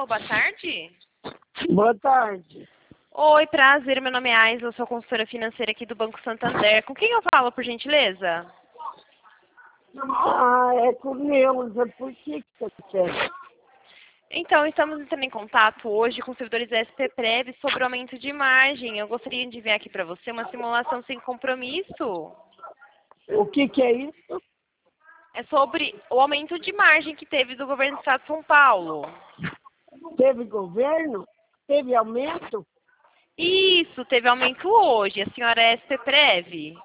Alô, boa tarde. Boa tarde. Oi, prazer, meu nome é Aisla, eu sou consultora financeira aqui do Banco Santander. Com quem eu falo, por gentileza? É com Neuza. Por que você quer? Então, estamos entrando em contato hoje com os servidores da SPPrev sobre o aumento de margem. Eu gostaria de enviar aqui para você uma simulação sem compromisso. O que é isso? É sobre o aumento de margem que teve do governo do estado de São Paulo. Teve governo? Teve aumento? Isso, teve aumento hoje. A senhora é SPPrev?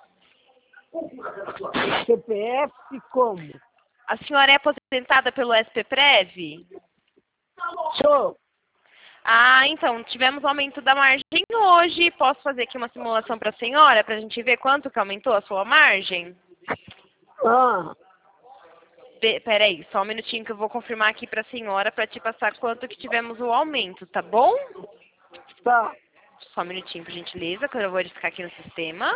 CPF como? A senhora é aposentada pelo SPPrev? Sou. Ah, então, tivemos aumento da margem hoje. Posso fazer aqui uma simulação para a senhora, para a gente ver quanto que aumentou a sua margem? Ah, Peraí, só um minutinho que eu vou confirmar aqui para a senhora, para te passar quanto que tivemos o aumento, tá bom? tá. Só um minutinho, por gentileza, que eu vou verificar aqui no sistema.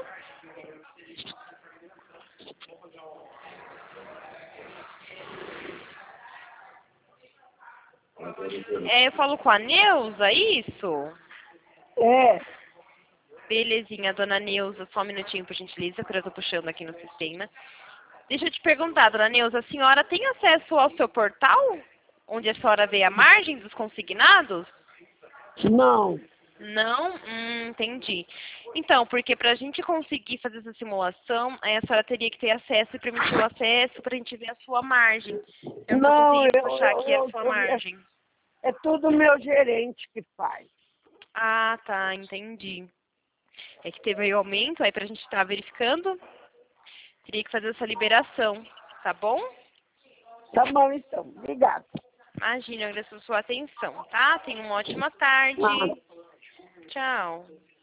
Eu falo com a Neuza, isso? É. Belezinha, dona Neuza, só um minutinho, por gentileza, que eu estou puxando aqui no sistema. Deixa eu te perguntar, dona Neuza, a senhora tem acesso ao seu portal? Onde a senhora vê a margem dos consignados? Não. Não? Entendi. Então, porque para a gente conseguir fazer essa simulação, aí a senhora teria que ter acesso e permitir o acesso para a gente ver a sua margem. Eu não estou Não, conseguindo puxar aqui a sua margem. é tudo meu gerente que faz. Ah, tá, entendi. É que teve aí o aumento, aí para a gente estar verificando, teria que fazer essa liberação, tá bom? Tá bom, então. Obrigada. Imagina, eu agradeço a sua atenção, tá? Tenha uma ótima tarde. Ah. Tchau.